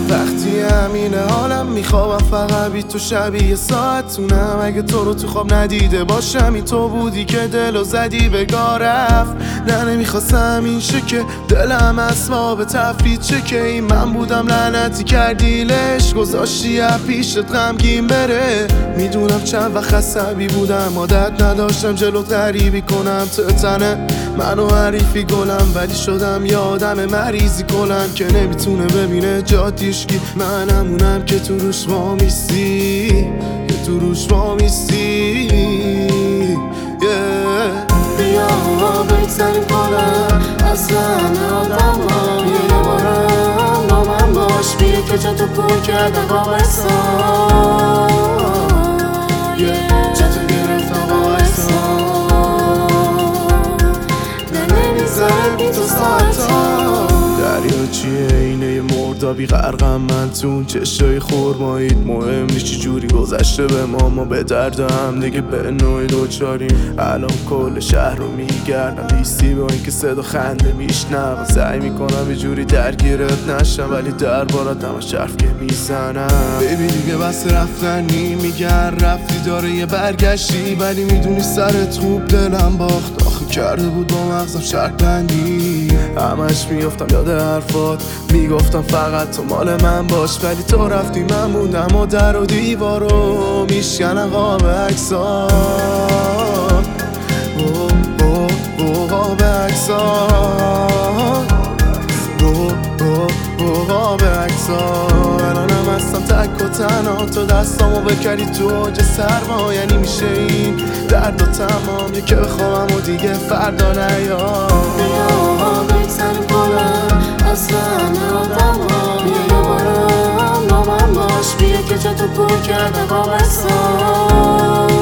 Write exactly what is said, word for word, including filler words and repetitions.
وقتی همینه حالم میخوابم فقط بی تو شبیه ساعتونم. اگه تو رو تو خواب ندیده باشم این تو بودی که دلو زدی بگاه رفت. نه نمیخواستم این شه که دلم اسباب تفرید شه که این من بودم لعنتی کردیلش گذاشتی از پیشت غمگین بره. میدونم چند وقت عصبی بودم عادت نداشتم جلو غریبی کنم تو تنه منو حریفی گلم ولی شدم یه آدم مریضی کلم که نمیتونه ببینه جادیشکی. من همونم که تو روش وامیستی که تو روش وامیستی بیا بگذاریم کنم از همه آدم ها یه بارم با من باش بیا که جا تو پر کرده با احسان جا تو گرفتم با احسان نه نمیذاره بی تو ساعتا. دریا چیه اینه یه مردابی غرقم من تو اون چشای خورمایید. مهم نیست چی جوری گذشته به ما ما به درد هم دیگه به نوعی دوچاریم. الان کل شهر رو میگردم لیستی با اینکه صدا خنده میشنم. سعی میکنم یه جوری درگیرت نشم ولی دربارت همش حرف که میزنم. بیبی دیگه بس رفتنی میگن رفتی داره یه برگشتی ولی میدونی سرت خوب دلم باخت. آخه کرده بود با مغزم شرط بندی همش میافتم یاد حرفات میگفتم فقط تو مال من باش ولی تو رفتی من موندم و در و دیوارو میشکنم قاب عکسات قاب عکسات قاب عکسات. الانم هستم تک و تنها تو دستامو بکری تو اوج سرما یعنی میشه این درد و تمام یه که بخوابم و دیگه فردا نیام. بیا بگذاریم کنم از همه آدم ها یه بارم با من باش بیا که جا تو پر کرده با احسان